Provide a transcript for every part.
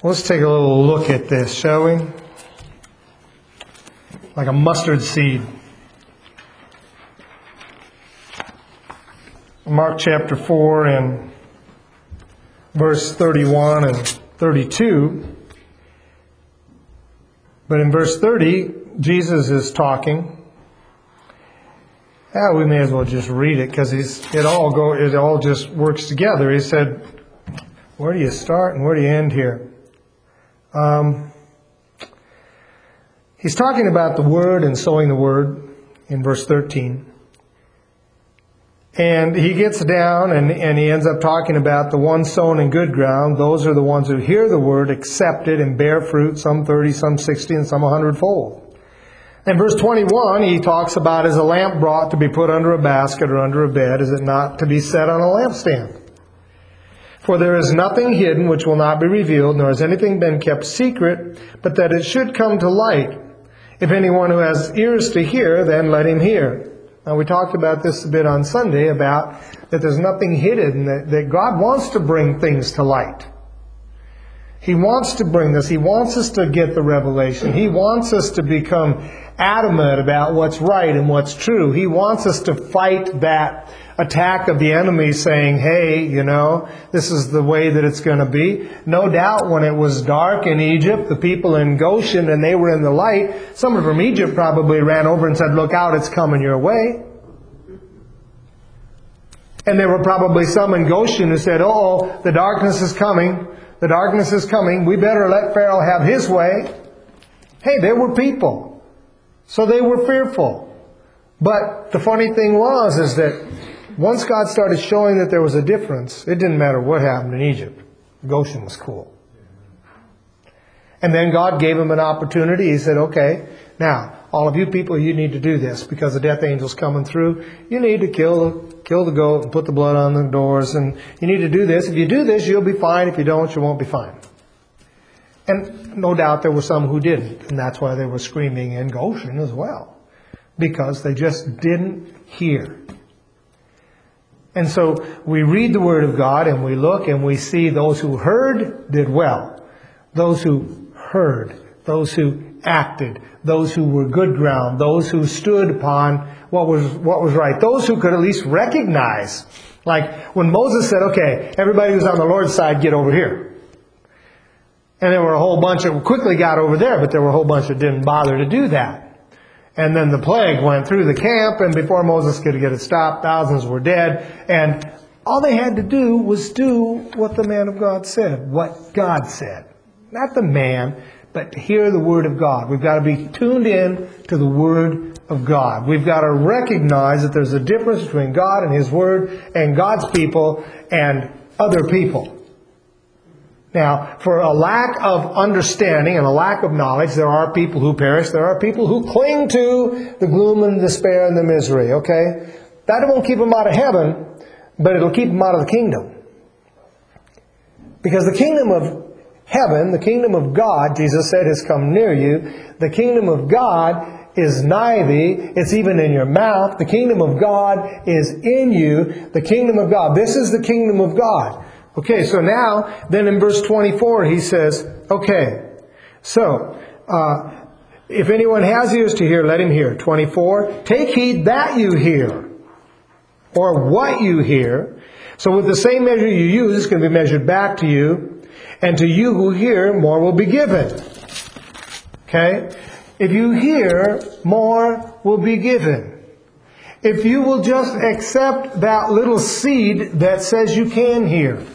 Let's take a little look at this, shall we? Like a mustard seed. Mark chapter 4 and verse 31 and 32. But in verse 30, Jesus is talking. We may as well just read it because it all just works together. He said, where do you start and where do you end here? He's talking about the word and sowing the word in verse 13. And he gets down and he ends up talking about the one sown in good ground. Those are the ones who hear the word, accept it, and bear fruit, some 30, some 60, and some 100-fold. In verse 21, he talks about, is a lamp brought to be put under a basket or under a bed? Is it not to be set on a lampstand? For there is nothing hidden which will not be revealed, nor has anything been kept secret, but that it should come to light. If anyone who has ears to hear, then let him hear. Now, we talked about this a bit on Sunday, about that there's nothing hidden, that God wants to bring things to light. He wants to bring this. He wants us to get the revelation. He wants us to become adamant about what's right and what's true. He wants us to fight that attack of the enemy saying, hey, this is the way that it's going to be. No doubt when it was dark in Egypt, the people in Goshen and they were in the light, someone from Egypt probably ran over and said, look out, it's coming your way. And there were probably some in Goshen who said, oh, the darkness is coming. The darkness is coming. We better let Pharaoh have his way. Hey, there were people. So they were fearful. But the funny thing is that once God started showing that there was a difference, it didn't matter what happened in Egypt. Goshen was cool. And then God gave him an opportunity. He said, okay, now, all of you people, you need to do this because the death angel's coming through. You need to kill the goat and put the blood on the doors. And you need to do this. If you do this, you'll be fine. If you don't, you won't be fine. And no doubt there were some who didn't. And that's why they were screaming in Goshen as well. Because they just didn't hear. And so we read the Word of God and we look and we see those who heard did well. Those who heard. Those who acted. Those who were good ground. Those who stood upon what was right. Those who could at least recognize. Like when Moses said, okay, everybody who's on the Lord's side, get over here. And there were a whole bunch that quickly got over there, but there were a whole bunch that didn't bother to do that. And then the plague went through the camp, and before Moses could get it stopped, thousands were dead. And all they had to do was do what the man of God said, what God said. Not the man, but hear the Word of God. We've got to be tuned in to the Word of God. We've got to recognize that there's a difference between God and His Word and God's people and other people. Now, for a lack of understanding and a lack of knowledge, there are people who perish. There are people who cling to the gloom and despair and the misery, okay? That won't keep them out of heaven, but it'll keep them out of the kingdom. Because the kingdom of heaven, the kingdom of God, Jesus said, has come near you. The kingdom of God is nigh thee. It's even in your mouth. The kingdom of God is in you. The kingdom of God. This is the kingdom of God. Okay, so now, then in verse 24, he says, okay, so, if anyone has ears to hear, let him hear. 24, take heed that you hear, or what you hear. So with the same measure you use, it's going to be measured back to you, and to you who hear, more will be given. Okay? If you hear, more will be given. If you will just accept that little seed that says you can hear.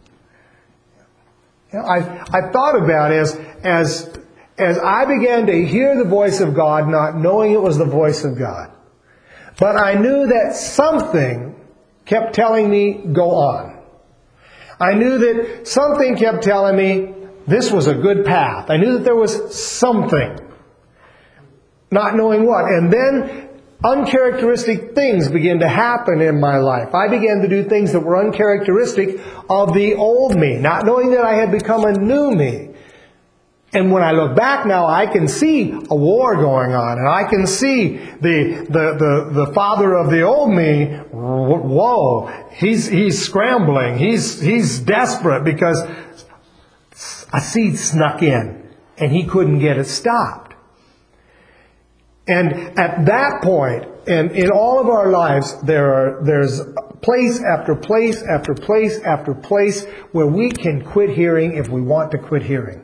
I thought about as I began to hear the voice of God, not knowing it was the voice of God. But I knew that something kept telling me, go on. I knew that something kept telling me this was a good path. I knew that there was something. Not knowing what. And then uncharacteristic things began to happen in my life. I began to do things that were uncharacteristic of the old me, not knowing that I had become a new me. And when I look back now, I can see a war going on, and I can see the father of the old me. Whoa, he's scrambling. He's desperate because a seed snuck in, and he couldn't get it stopped. And at that point, and in all of our lives, there's place after place after place after place where we can quit hearing if we want to quit hearing.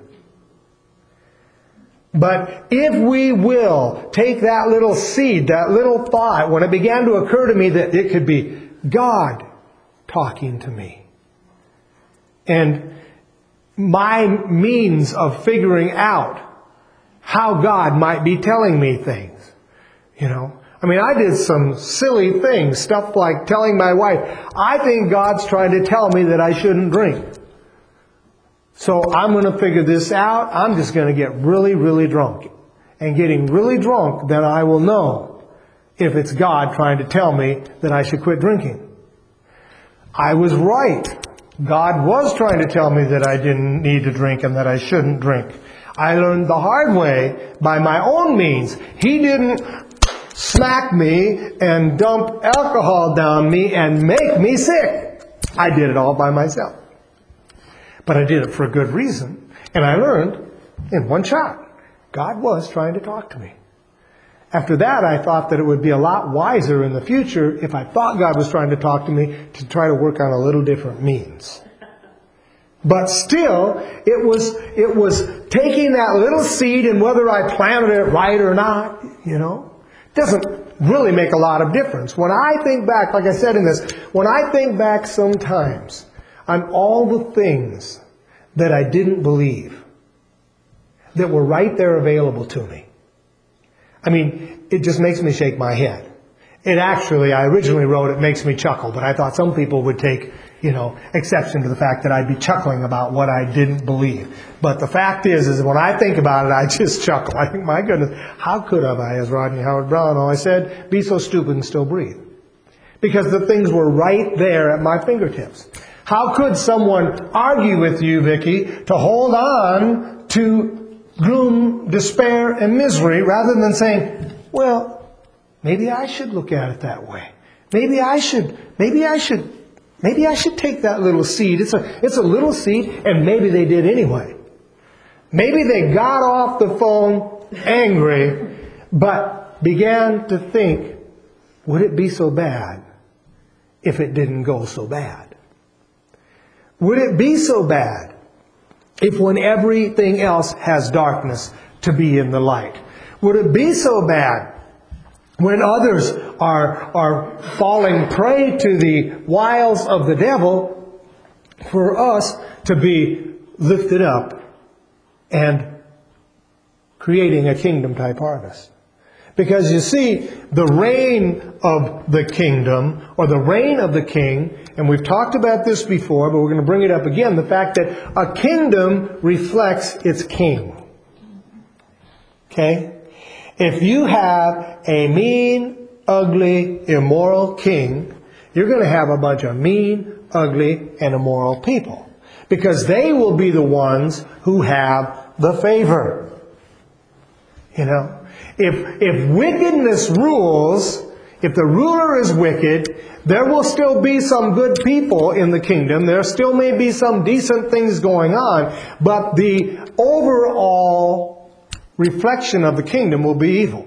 But if we will take that little seed, that little thought, when it began to occur to me that it could be God talking to me, and my means of figuring out how God might be telling me things, I did some silly things, stuff like telling my wife, I think God's trying to tell me that I shouldn't drink. So I'm going to figure this out. I'm just going to get really, really drunk. And getting really drunk, then I will know if it's God trying to tell me that I should quit drinking. I was right. God was trying to tell me that I didn't need to drink and that I shouldn't drink. I learned the hard way by my own means. He didn't smack me and dump alcohol down me and make me sick. I did it all by myself. But I did it for a good reason. And I learned in one shot, God was trying to talk to me. After that, I thought that it would be a lot wiser in the future if I thought God was trying to talk to me to try to work on a little different means. But still, it was taking that little seed, and whether I planted it right or not, doesn't really make a lot of difference. When I think back, like I said in this, when I think back sometimes on all the things that I didn't believe that were right there available to me, it just makes me shake my head. I originally wrote it makes me chuckle, but I thought some people would take, exception to the fact that I'd be chuckling about what I didn't believe. But the fact is when I think about it, I just chuckle. I think, my goodness, how could have I, as Rodney Howard-Browne always said, be so stupid and still breathe? Because the things were right there at my fingertips. How could someone argue with you, Vicki, to hold on to gloom, despair, and misery rather than saying, well, maybe I should look at it that way. Maybe I should take that little seed. It's a little seed, and maybe they did anyway. Maybe they got off the phone angry, but began to think, would it be so bad if it didn't go so bad? Would it be so bad if when everything else has darkness to be in the light? Would it be so bad when others are falling prey to the wiles of the devil for us to be lifted up and creating a kingdom type harvest? Because you see, the reign of the kingdom, or the reign of the king, and we've talked about this before, but we're going to bring it up again, the fact that a kingdom reflects its king. Okay? If you have a mean, ugly, immoral king, you're going to have a bunch of mean, ugly, and immoral people. Because they will be the ones who have the favor. If wickedness rules, if the ruler is wicked, there will still be some good people in the kingdom. There still may be some decent things going on. But the overall reflection of the kingdom will be evil.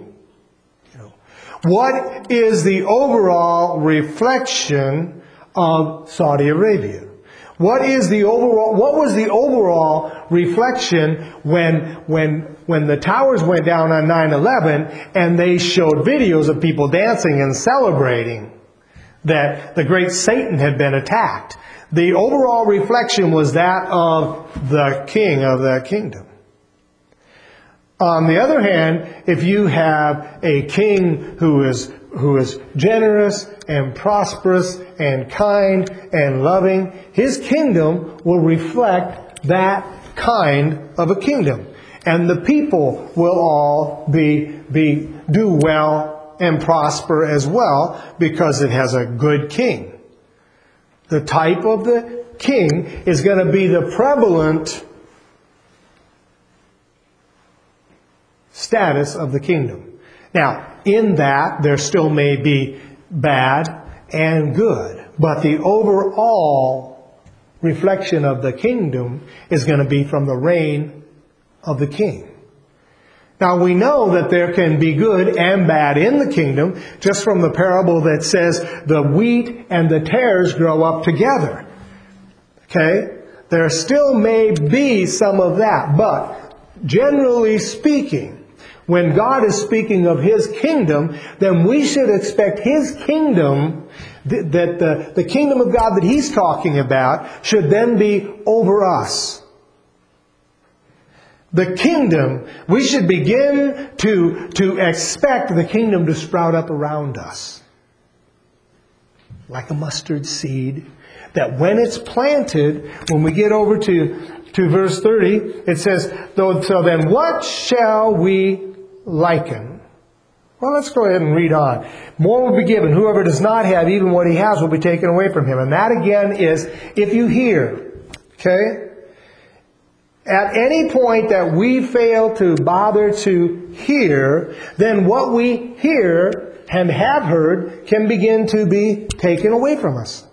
What is the overall reflection of Saudi Arabia? What was the overall reflection when the towers went down on 9/11 and they showed videos of people dancing and celebrating that the great Satan had been attacked? The overall reflection was that of the king of that kingdom. On the other hand, if you have a king who is generous and prosperous and kind and loving, his kingdom will reflect that kind of a kingdom. And the people will all do well and prosper as well because it has a good king. The type of the king is going to be the prevalent status of the kingdom. Now, in that, there still may be bad and good, but the overall reflection of the kingdom is going to be from the reign of the king. Now we know that there can be good and bad in the kingdom, just from the parable that says the wheat and the tares grow up together. Okay? There still may be some of that, but generally speaking, when God is speaking of His kingdom, then we should expect His kingdom, that the kingdom of God that He's talking about, should then be over us. The kingdom, we should begin to expect the kingdom to sprout up around us. Like a mustard seed, that when it's planted, when we get over to verse 30, it says, so then what shall we liken? Well, let's go ahead and read on. More will be given. Whoever does not have, even what he has will be taken away from him. And that again is, if you hear, okay? At any point that we fail to bother to hear, then what we hear and have heard can begin to be taken away from us.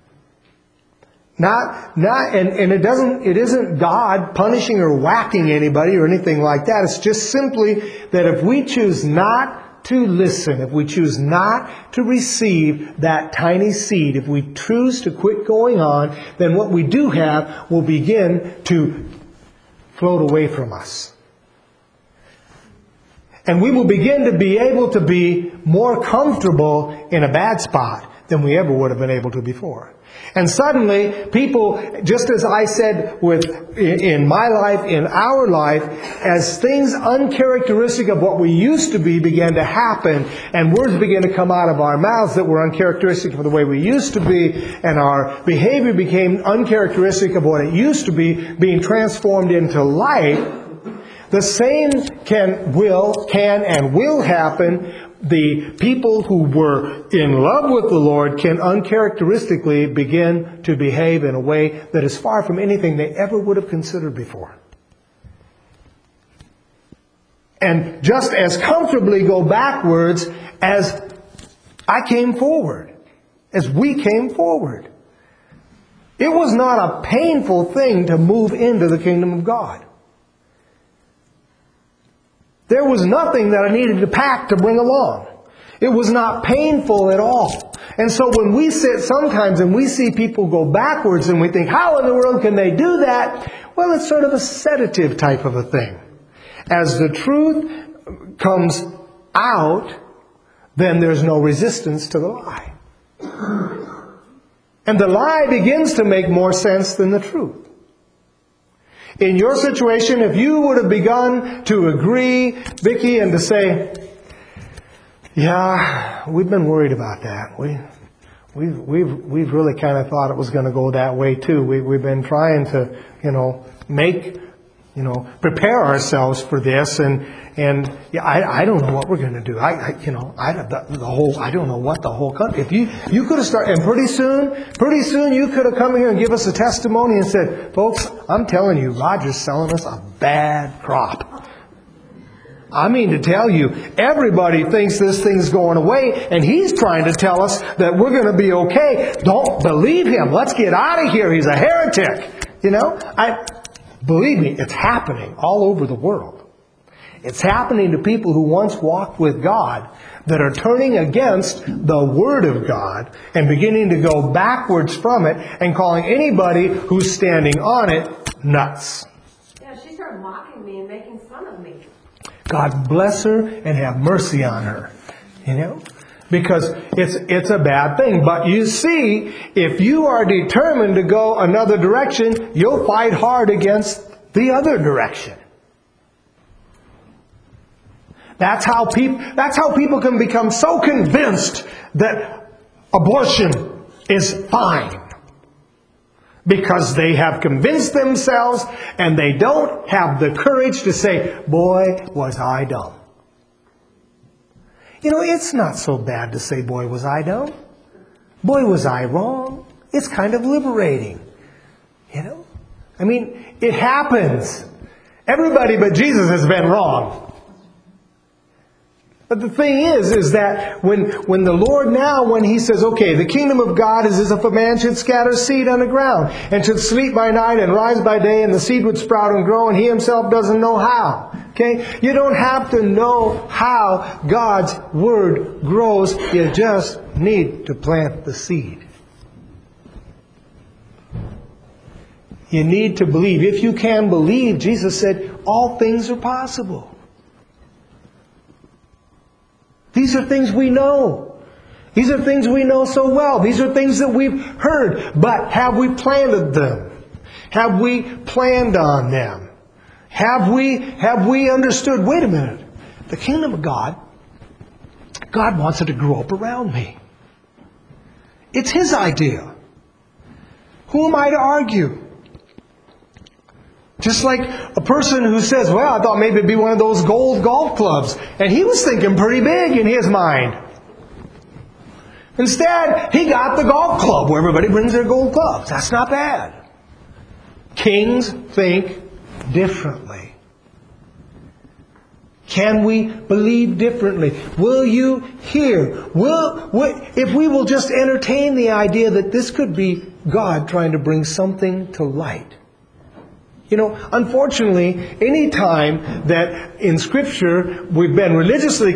And it isn't God punishing or whacking anybody or anything like that. It's just simply that if we choose not to listen, if we choose not to receive that tiny seed, if we choose to quit going on, then what we do have will begin to float away from us. And we will begin to be able to be more comfortable in a bad spot than we ever would have been able to before. And suddenly, people, just as I said in my life, in our life, as things uncharacteristic of what we used to be began to happen, and words began to come out of our mouths that were uncharacteristic of the way we used to be, and our behavior became uncharacteristic of what it used to be, being transformed into light, the same can and will happen. The people who were in love with the Lord can uncharacteristically begin to behave in a way that is far from anything they ever would have considered before. And just as comfortably go backwards as I came forward, as we came forward. It was not a painful thing to move into the kingdom of God. There was nothing that I needed to pack to bring along. It was not painful at all. And so when we sit sometimes and we see people go backwards and we think, how in the world can they do that? Well, it's sort of a sedative type of a thing. As the truth comes out, then there's no resistance to the lie. And the lie begins to make more sense than the truth. In your situation, if you would have begun to agree, Vicki, and to say, yeah, we've been worried about that. We've really kind of thought it was going to go that way too. We've been trying to, prepare ourselves for this, and yeah, I don't know what we're going to do. I don't know what the whole country. If you could have started, and pretty soon you could have come here and give us a testimony and said, folks, I'm telling you, Roger's selling us a bad crop. I mean to tell you, everybody thinks this thing's going away, and he's trying to tell us that we're going to be okay. Don't believe him. Let's get out of here. He's a heretic. Believe me, it's happening all over the world. It's happening to people who once walked with God that are turning against the Word of God and beginning to go backwards from it and calling anybody who's standing on it nuts. Yeah, she started mocking me and making fun of me. God bless her and have mercy on her. Because it's a bad thing. But you see, if you are determined to go another direction, you'll fight hard against the other direction. That's how people can become so convinced that abortion is fine. Because they have convinced themselves and they don't have the courage to say, boy, was I dumb. It's not so bad to say, boy, was I dumb. Boy, was I wrong. It's kind of liberating. It happens. Everybody but Jesus has been wrong. But the thing is that when the Lord now, when He says, okay, the kingdom of God is as if a man should scatter seed on the ground, and should sleep by night and rise by day, and the seed would sprout and grow, and he himself doesn't know how. Okay? You don't have to know how God's Word grows. You just need to plant the seed. You need to believe. If you can believe, Jesus said, all things are possible. These are things we know. These are things we know so well. These are things that we've heard. But have we planted them? Have we planned on them? Have we understood, wait a minute, the kingdom of God wants it to grow up around me. It's His idea. Who am I to argue? Just like a person who says, well, I thought maybe it'd be one of those gold golf clubs. And he was thinking pretty big in his mind. Instead, he got the golf club where everybody brings their gold clubs. That's not bad. Kings think differently. Can we believe differently? Will you hear? If we will just entertain the idea that this could be God trying to bring something to light. You know, unfortunately, any time that in Scripture we've been religiously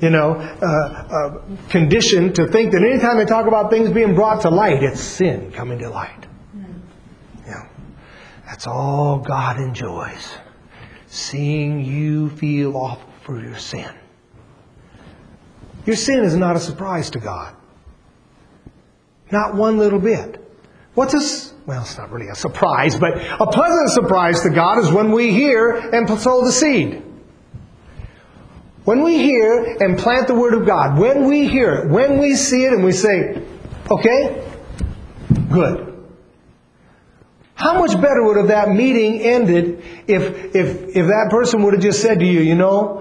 conditioned to think that any time they talk about things being brought to light, it's sin coming to light. Yeah, that's all God enjoys. Seeing you feel awful for your sin. Your sin is not a surprise to God. Not one little bit. Well, it's not really a surprise, but a pleasant surprise to God is when we hear and sow the seed. When we hear and plant the Word of God, when we hear it, when we see it and we say, okay, good. How much better would have that meeting ended if that person would have just said to you,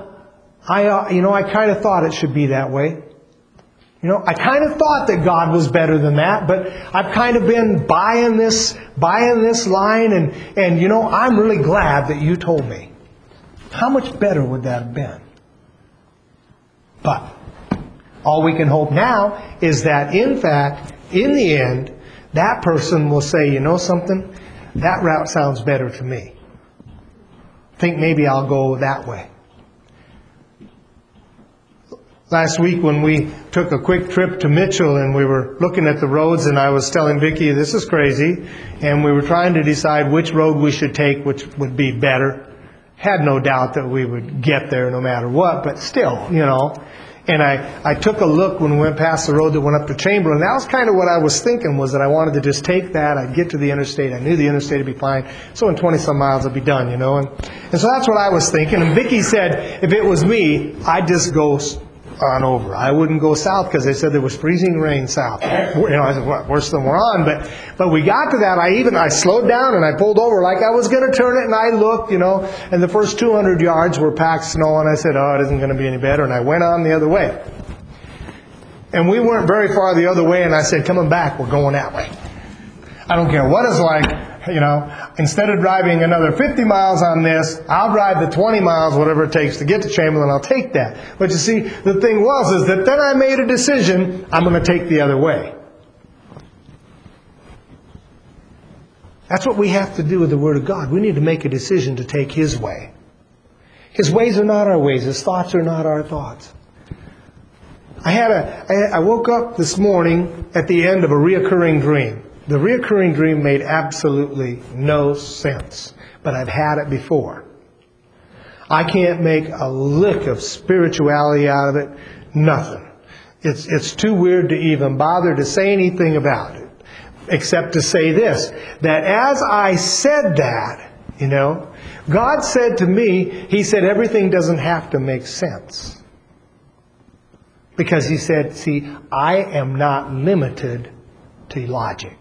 I kind of thought it should be that way. I kind of thought that God was better than that, but I've kind of been buying this line, and I'm really glad that you told me. How much better would that have been? But all we can hope now is that, in fact, in the end, that person will say, something? That route sounds better to me. I think maybe I'll go that way. Last week when we took a quick trip to Mitchell and we were looking at the roads, and I was telling Vicki, this is crazy, and we were trying to decide which road we should take, which would be better. Had no doubt that we would get there no matter what, but still, And I took a look when we went past the road that went up to Chamberlain. That was kind of what I was thinking, was that I wanted to just take that. I'd get to the interstate. I knew the interstate would be fine. So in 20-some miles I'd be done, And so that's what I was thinking. And Vicki said, if it was me, I'd just go on over. I wouldn't go south because they said there was freezing rain south. I said, well, worse than we're on. But we got to that. I slowed down and I pulled over like I was going to turn it, and I looked, and the first 200 yards were packed snow, and I said, oh, it isn't going to be any better, and I went on the other way. And we weren't very far the other way, and I said, coming back, we're going that way. I don't care what it's like. Instead of driving another 50 miles on this, I'll drive the 20 miles, whatever it takes to get to Chamberlain. I'll take that. But you see, the thing is that then I made a decision, I'm going to take the other way. That's what we have to do with the Word of God. We need to make a decision to take His way. His ways are not our ways. His thoughts are not our thoughts. I woke up this morning at the end of a reoccurring dream. The reoccurring dream made absolutely no sense, but I've had it before. I can't make a lick of spirituality out of it. Nothing. It's too weird to even bother to say anything about it, except to say this, that as I said that, God said to me, He said, everything doesn't have to make sense. Because He said, see, I am not limited to logic.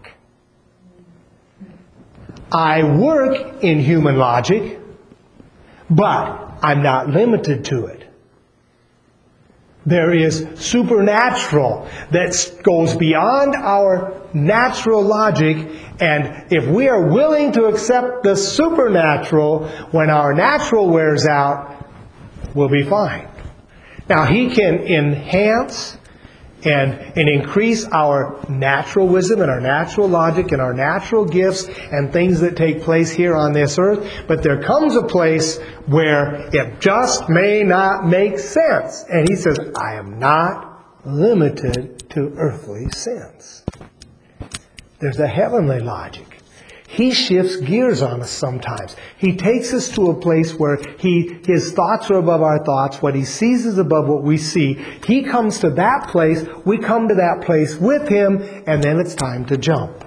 I work in human logic, but I'm not limited to it. There is supernatural that goes beyond our natural logic, and if we are willing to accept the supernatural when our natural wears out, we'll be fine. Now, He can enhance and increase our natural wisdom and our natural logic and our natural gifts and things that take place here on this earth. But there comes a place where it just may not make sense. And He says, I am not limited to earthly sense. There's a heavenly logic. He shifts gears on us sometimes. He takes us to a place where His thoughts are above our thoughts. What He sees is above what we see. He comes to that place. We come to that place with Him. And then it's time to jump.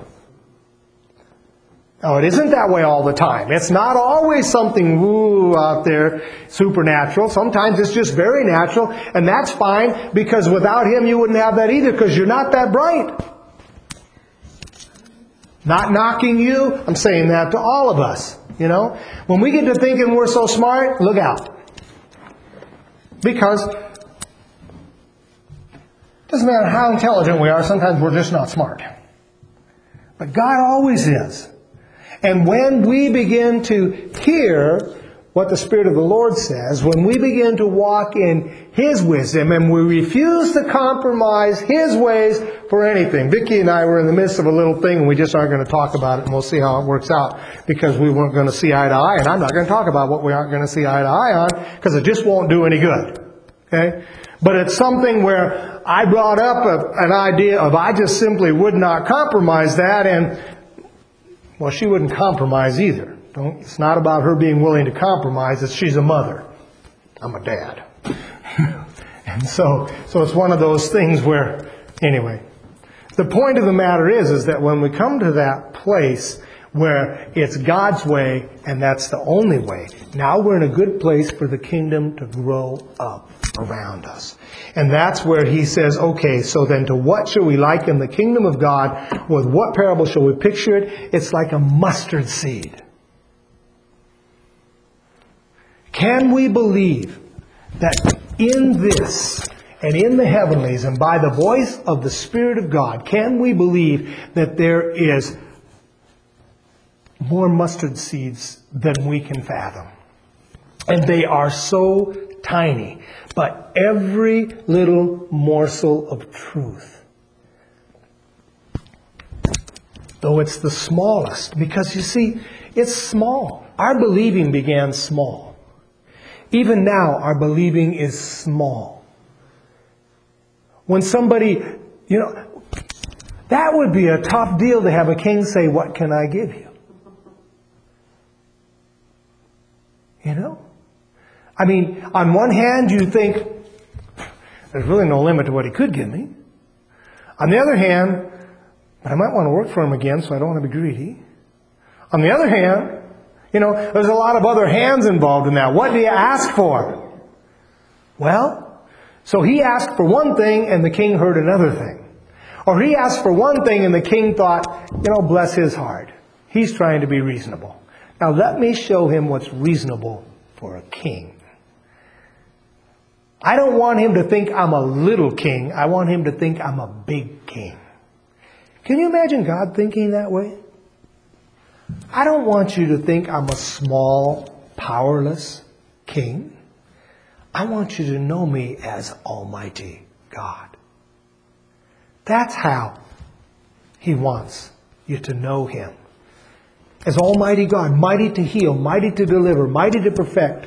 Now, it isn't that way all the time. It's not always something woo out there supernatural. Sometimes it's just very natural. And that's fine, because without Him you wouldn't have that either, because you're not that bright. Not knocking you. I'm saying that to all of us. You know, when we get to thinking we're so smart, look out. Because it doesn't matter how intelligent we are, sometimes we're just not smart. But God always is. And when we begin to hear what the Spirit of the Lord says, when we begin to walk in His wisdom and we refuse to compromise His ways for anything. Vicki and I were in the midst of a little thing and we just aren't going to talk about it, and we'll see how it works out, because we weren't going to see eye to eye, and I'm not going to talk about what we aren't going to see eye to eye on, because it just won't do any good. Okay? But it's something where I brought up an idea of I just simply would not compromise that, and well, she wouldn't compromise either. It's not about her being willing to compromise. It's she's a mother. I'm a dad. And so it's one of those things where, anyway, the point of the matter is that when we come to that place where it's God's way and that's the only way, now we're in a good place for the kingdom to grow up around us. And that's where He says, okay, so then to what shall we liken the kingdom of God? With what parable shall we picture it? It's like a mustard seed. Can we believe that in this and in the heavenlies and by the voice of the Spirit of God, can we believe that there is more mustard seeds than we can fathom? And they are so tiny, but every little morsel of truth, though it's the smallest, because you see, it's small. Our believing began small. Even now, our believing is small. When somebody, that would be a tough deal to have a king say, what can I give you? I mean, on one hand, you think, there's really no limit to what he could give me. On the other hand, but I might want to work for him again, so I don't want to be greedy. On the other hand, there's a lot of other hands involved in that. What do you ask for? Well, so he asked for one thing and the king heard another thing. Or he asked for one thing and the king thought, bless his heart. He's trying to be reasonable. Now let me show him what's reasonable for a king. I don't want him to think I'm a little king. I want him to think I'm a big king. Can you imagine God thinking that way? I don't want you to think I'm a small, powerless king. I want you to know me as Almighty God. That's how He wants you to know Him. As Almighty God, mighty to heal, mighty to deliver, mighty to protect,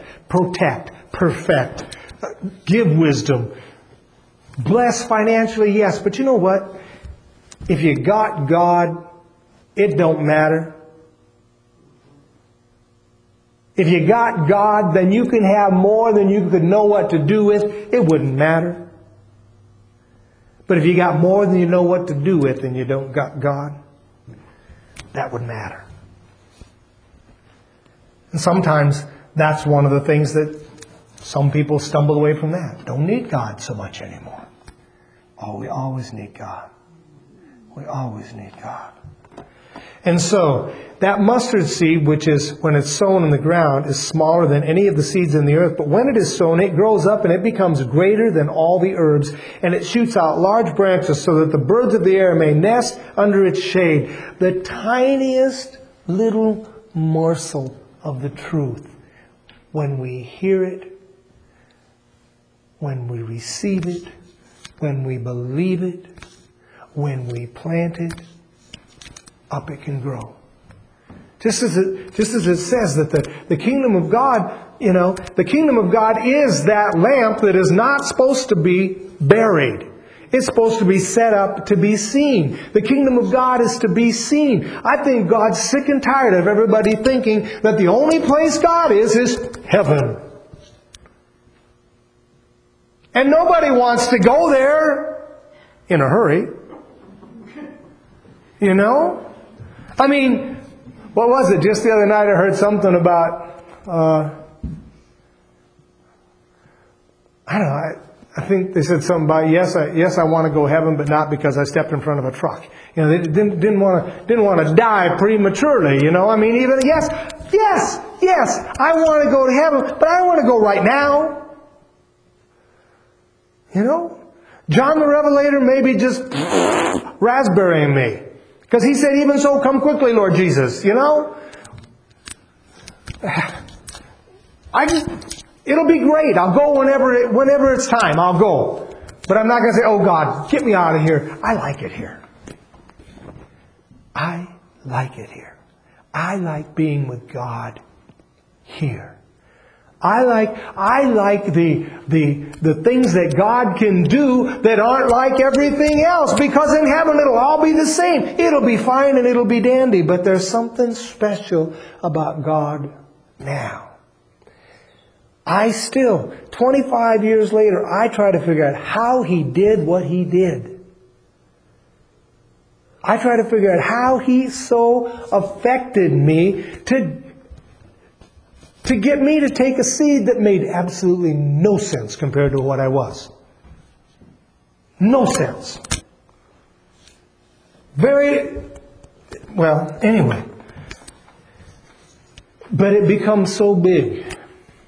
give wisdom, bless financially, yes. But you know what? If you got God, it don't matter. If you got God, then you can have more than you could know what to do with. It wouldn't matter. But if you got more than you know what to do with and you don't got God, that would matter. And sometimes that's one of the things that some people stumble away from that. Don't need God so much anymore. Oh, we always need God. We always need God. And so, that mustard seed, which is, when it's sown in the ground, is smaller than any of the seeds in the earth. But when it is sown, it grows up and it becomes greater than all the herbs. And it shoots out large branches so that the birds of the air may nest under its shade. The tiniest little morsel of the truth. When we hear it, when we receive it, when we believe it, when we plant it, up it can grow. Just as it says that the kingdom of God, the kingdom of God is that lamp that is not supposed to be buried. It's supposed to be set up to be seen. The kingdom of God is to be seen. I think God's sick and tired of everybody thinking that the only place God is heaven. And nobody wants to go there in a hurry. I mean, what was it? Just the other night I heard something about, I don't know, I think they said something about, yes, I want to go to heaven, but not because I stepped in front of a truck. They didn't want to die prematurely, I mean, even, yes, I want to go to heaven, but I don't want to go right now. John the Revelator maybe just raspberrying me. Because he said, even so, come quickly, Lord Jesus. It'll be great. I'll go whenever it's time. I'll go. But I'm not going to say, oh God, get me out of here. I like it here. I like it here. I like being with God here. I like the things that God can do that aren't like everything else, because in heaven it'll all be the same. It'll be fine and it'll be dandy, but there's something special about God now. I still, 25 years later, I try to figure out how He did what He did. I try to figure out how He so affected me to get me to take a seed that made absolutely no sense compared to what I was. No sense. Anyway. But it becomes so big.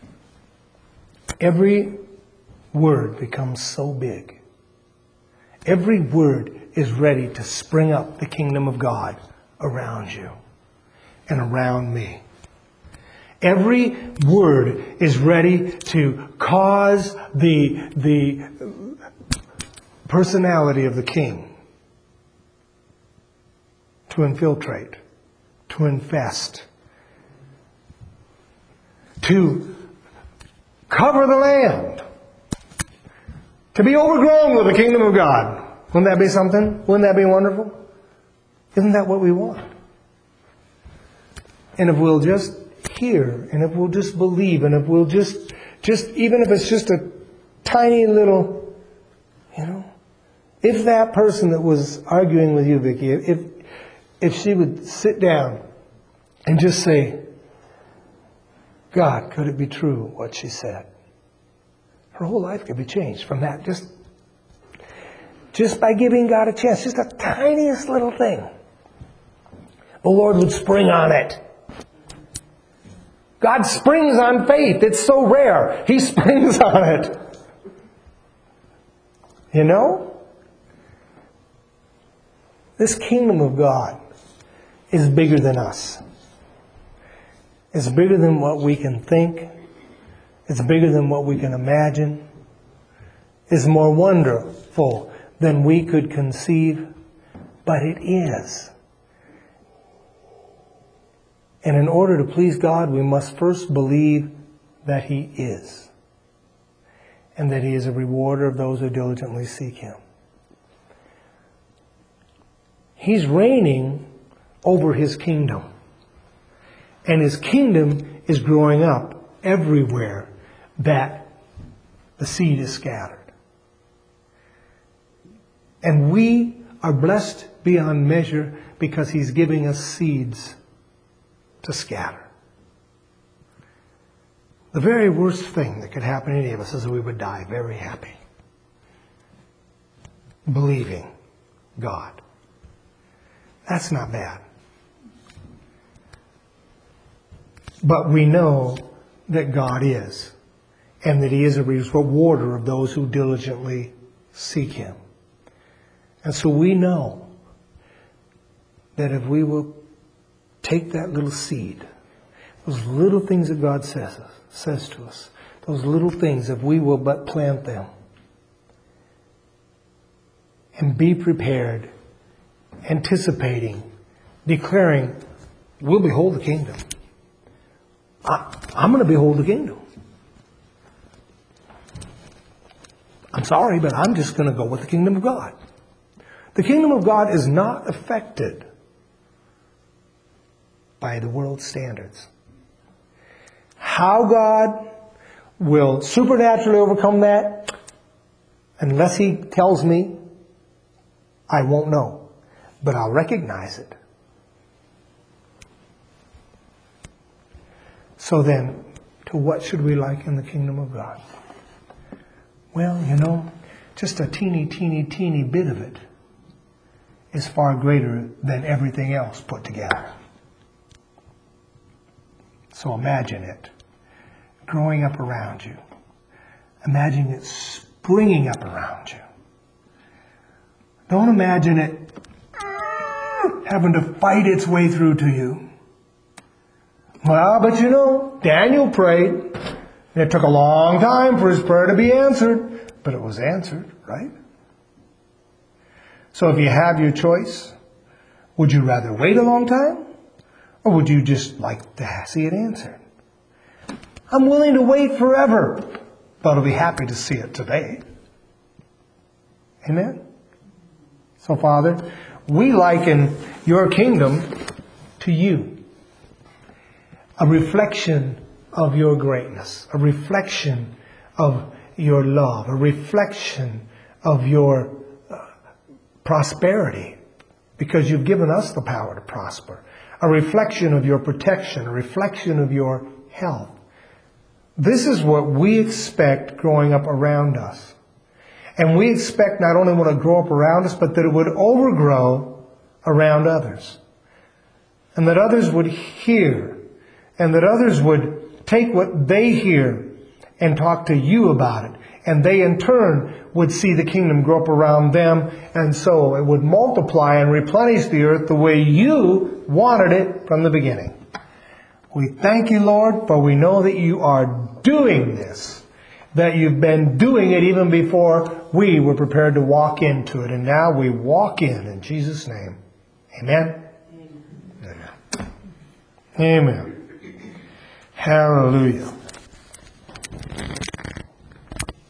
Every word becomes so big. Every word is ready to spring up the kingdom of God around you and around me. Every word is ready to cause the personality of the king to infiltrate, to infest, to cover the land, to be overgrown with the kingdom of God. Wouldn't that be something? Wouldn't that be wonderful? Isn't that what we want? And if we'll just hear, and if we'll just believe, and if we'll just even if it's just a tiny little, if that person that was arguing with you, Vicki, if she would sit down and just say, God, could it be true what she said? Her whole life could be changed from that, just by giving God a chance, just the tiniest little thing. The Lord would spring on it. God springs on faith. It's so rare. He springs on it. This kingdom of God is bigger than us. It's bigger than what we can think. It's bigger than what we can imagine. It's more wonderful than we could conceive. But it is. And in order to please God, we must first believe that He is. And that He is a rewarder of those who diligently seek Him. He's reigning over His kingdom. And His kingdom is growing up everywhere that the seed is scattered. And we are blessed beyond measure because He's giving us seeds to scatter. The very worst thing that could happen to any of us is that we would die very happy, believing God. That's not bad. But we know that God is, and that He is a rewarder of those who diligently seek Him. And so we know that if we will take that little seed, those little things that God says to us, those little things, if we will but plant them and be prepared, anticipating, declaring, we'll behold the kingdom. I'm going to behold the kingdom. I'm sorry, but I'm just going to go with the kingdom of God. The kingdom of God is not affected by the world's standards. How God will supernaturally overcome that, unless He tells me, I won't know. But I'll recognize it. So then, to what should we liken the kingdom of God? Well, just a teeny bit of it is far greater than everything else put together. So imagine it growing up around you. Imagine it springing up around you. Don't imagine it having to fight its way through to you. Well, but Daniel prayed, and it took a long time for his prayer to be answered, but it was answered, right? So if you have your choice, would you rather wait a long time, or would you just like to see it answered? I'm willing to wait forever, but I'll be happy to see it today. Amen? So, Father, we liken your kingdom to you. A reflection of your greatness, a reflection of your love, a reflection of your prosperity, because you've given us the power to prosper, a reflection of your protection, a reflection of your health. This is what we expect growing up around us. And we expect not only will it grow up around us, but that it would overgrow around others. And that others would hear, and that others would take what they hear and talk to you about it. And they in turn would see the kingdom grow up around them, and so it would multiply and replenish the earth the way you wanted it from the beginning. We thank you, Lord, for we know that you are doing this, that you've been doing it even before we were prepared to walk into it. And now we walk in Jesus' name. Amen? Amen. Amen. Hallelujah.